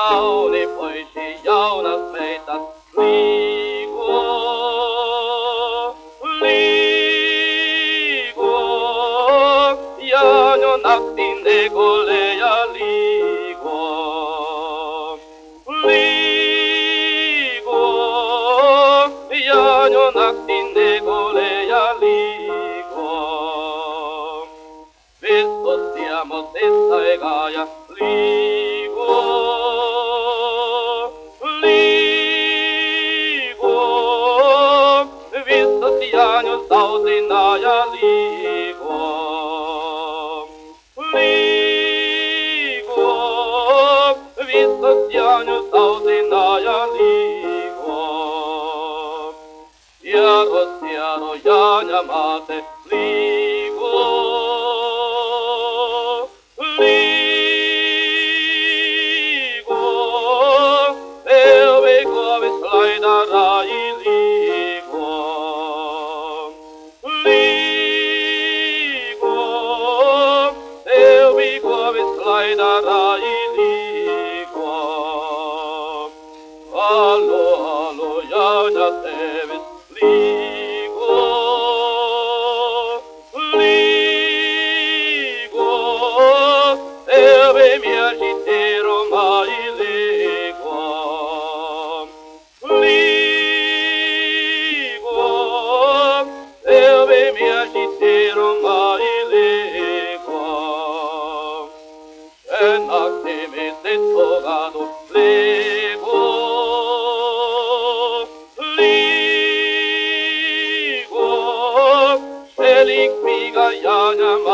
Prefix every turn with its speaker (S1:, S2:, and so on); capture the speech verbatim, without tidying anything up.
S1: jauni poisi jaunas meitä liikoo, liikoo, ja jo naktin ekolle ja liikoo, liikoo, ja jo naktin ekolle ja liikoo. Vestos siamo sesta ega ja liikoo, liikoo, vestos siamo sautina ja liikoo, liikoo, vestos siamo sautina ja liikoo. Siaro, siaro, ja mate liikoo, liikoo, eu kovis laidara i liikoo, liikoo, eu kovis laidara i liikoo. Alo, alo, ja tevis liikoo, liikoo, eve mia cittero mai liikoo, liikoo, eve mia cittero mai liikoo. En activitet togado liikoo, liikoo, elik miga ja